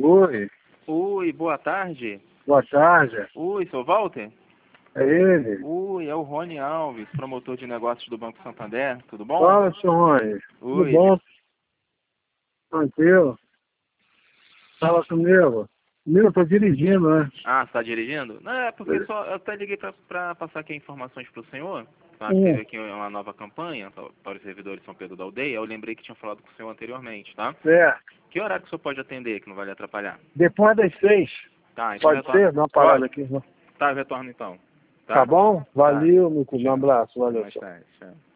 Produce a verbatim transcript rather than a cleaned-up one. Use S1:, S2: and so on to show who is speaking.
S1: Oi,
S2: Oi, boa tarde.
S1: boa tarde.
S2: Oi, sou Walter?
S1: É ele.
S2: Oi, é o Rony Alves, promotor de negócios do Banco Santander. Tudo bom?
S1: Fala, senhor Rony. Tudo
S2: Oi.
S1: bom? Tranquilo? Fala comigo. Meu, eu tô dirigindo, né?
S2: Ah, você está dirigindo? Não, é porque
S1: É.
S2: só eu até liguei para passar aqui informações para o senhor. Tá? Que
S1: Hum.
S2: teve aqui uma nova campanha pra- para os servidores de São Pedro da Aldeia. Eu lembrei que tinha falado com o senhor anteriormente, tá?
S1: Certo.
S2: Que horário que o senhor pode atender, que não vai lhe atrapalhar?
S1: Depois das seis.
S2: Tá, então
S1: Pode
S2: retorna.
S1: ser? Dá uma parada
S2: Pode?
S1: aqui. Tá,
S2: Tá, eu retorno então.
S1: tá
S2: Tá?
S1: bom?
S2: Tá.
S1: Valeu, meu filho. Um
S2: Tchau.
S1: abraço.
S2: Até
S1: Valeu,
S2: mais
S1: tchau.
S2: tarde. Tchau.